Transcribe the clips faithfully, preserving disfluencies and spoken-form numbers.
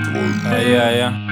Ай-яй-яй.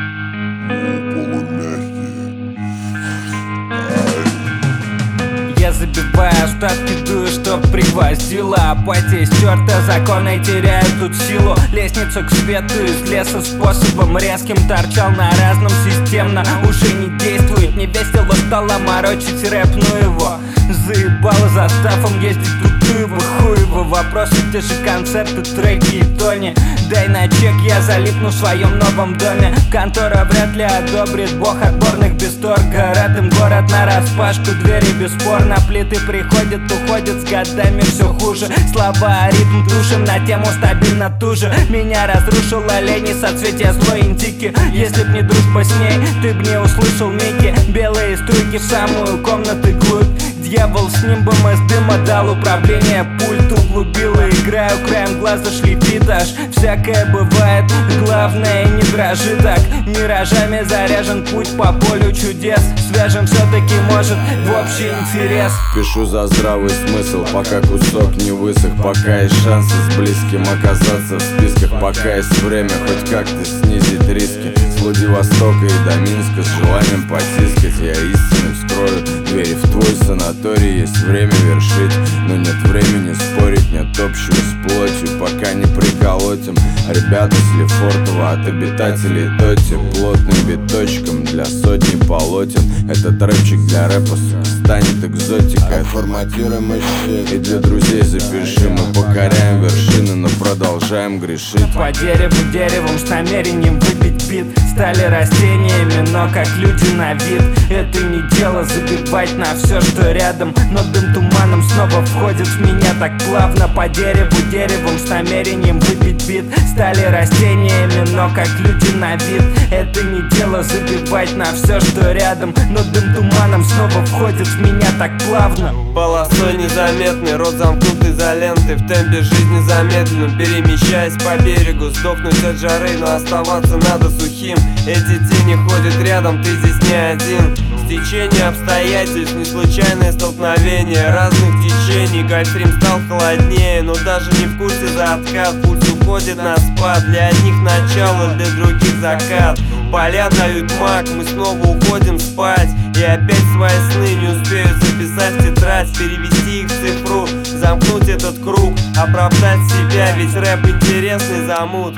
Я забиваю остатки, дую, чтоб пригвоздила. Апатия стерта, законы теряют тут силу. Лестницу к свету из леса способом резким торчал на разном системно. Уже не действует, не весело стало морочить рэп, ну его. Заебало заставом ездить Тутуево, хуево. Вопросы, те же концерты, треки и тони. Дай на чек, я залипну в своем новом доме. Контора вряд ли одобрит, бог отборных без торга. Рад им город нараспашку, двери бесспорно. Плиты приходят, уходят, с годами все хуже. Слова, ритм душим, на тему стабильно туже. Меня разрушила лень и соцветия злой индики. Если б не дружба с ней, ты б не услышал Мики. Белые струйки в самую комнату глубь. Дьявол с нимбом из дыма дал управление, пульт углубил и играю краем глаза шлепит аж. Всякое бывает, главное не дрожи так. Миражами заряжен путь по полю чудес. Свяжем все-таки может в общий интерес. Пишу за здравый смысл, пока кусок не высох. Пока есть шансы с близким оказаться в списках. Пока есть время хоть как-то снизить риски. С Владивостока и до Минска с желанием потискать. Я истинно вскрою двери в твой санаторий. Есть время вершить, но нет времени спорить. Нет общего с плотью, пока не приколотим. Ребята с Лефортово от обитателей Тоти. Плотным биточком для сотни полотен. Этот рэпчик для рэпа станет экзотикой. Отформатируем щит и для друзей запиши. Мы покоряем вершины, но продолжаем грешить. По дереву деревом с намерением выбить бит. Стали растениями, но как люди на вид. Это не дело забивать на все, что рядом. Но дым туманом снова входит в меня так плавно. По дереву деревом с намерением выбить бит. Стали растениями, но как люди на вид. Это не дело забивать на все, что рядом. Но дым туманом снова входит в меня так плавно. Полосой незаметный, рот замкнут изолентой. В темпе жизни замедленно, перемещаясь по берегу. Сдохнуть от жары, но оставаться надо сухим. Эти тени ходят рядом, ты здесь не один. Стечение обстоятельств, не случайное столкновение разных течений. Гольфстрим стал холоднее, но даже не в курсе за откат. Пульс уходит на спад, для одних начало, для других закат. Поля дают мак, мы снова уходим спать. И опять свои сны не успею записать в тетрадь. Перевести их в цифру, замкнуть этот круг. Оправдать себя, ведь рэп интересный замут.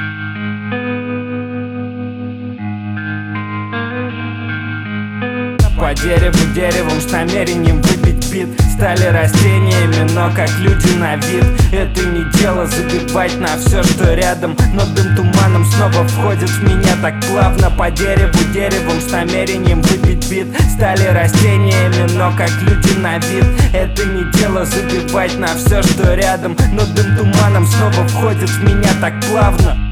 По дереву деревом с намерением выбить бит. Стали растениями, но как люди на вид. Это не дело забивать на все, что рядом. Но дым туманом снова входит в меня так плавно. По дереву деревом с намерением выбить бит. Стали растениями, но как люди на вид. Это не дело забивать на все, что рядом. Но дым туманом снова входит в меня так плавно.